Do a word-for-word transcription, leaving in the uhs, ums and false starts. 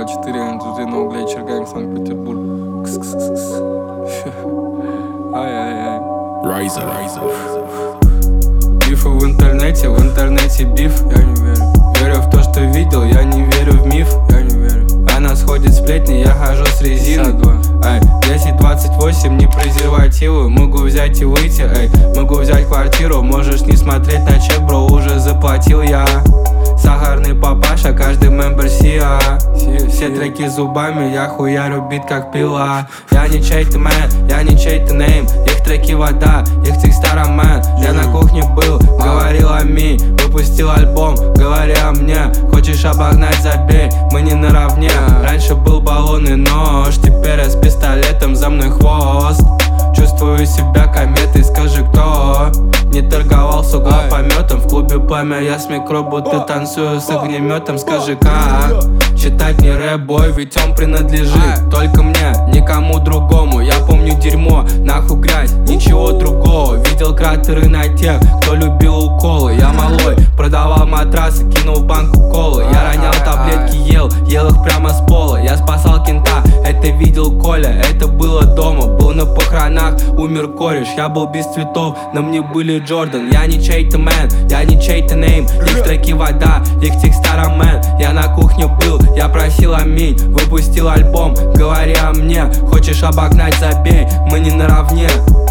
четыре, Энджелина Углей, Черганг, Санкт-Петербург. Кс-кс-кс. Ай-ай-ай. Райза, Райза. Бифы в интернете, в интернете биф. Я не верю. Верю в то, что видел, я не верю в миф. Я не верю. Она сходит сплетни, я хожу с резиной. Ай, десять двадцать восемь, не презервативы. Могу взять и выйти, эй. Могу взять квартиру, можешь не смотреть на чек, бро, уже заплатил я. Сахарный папаша, каждый мембер сиа. Все треки зубами, я хуярю бит как пила. Я не чей-то мэн, я не чей-то нейм. Их треки вода, их текста роман. Я на кухне был, говорил аминь. Выпустил альбом, говоря мне. Хочешь обогнать, забей, мы не наравне. Раньше был баллон и нож, теперь я с пистолетом, за мной хвост. Чувствую себя кометой, скажи кто. Не торговал с угла пометом. В клубе пламя, я с микро, будто танцую с огнеметом. Скажи как читать не рэп-бой, ведь он принадлежит только мне, никому другому. Я помню дерьмо, нахуй грязь, ничего другого. Видел кратеры на тех, кто любил уколы. Я малой, продавал матрасы, кинул в банку колы. Я ронял таблетки, ел, ел их прямо с пола. Я спасал кента, это видел Коля. Это было дома, был на похоронах, умер кореш. Я был без цветов, на мне были Джордан. Я не чей-то мэн, я не чей-то нейм. Их треки вода, их текста роман. Я на кухне был, я просил аминь. Выпустил альбом, говоря мне. Хочешь обогнать, забей, мы не наравне.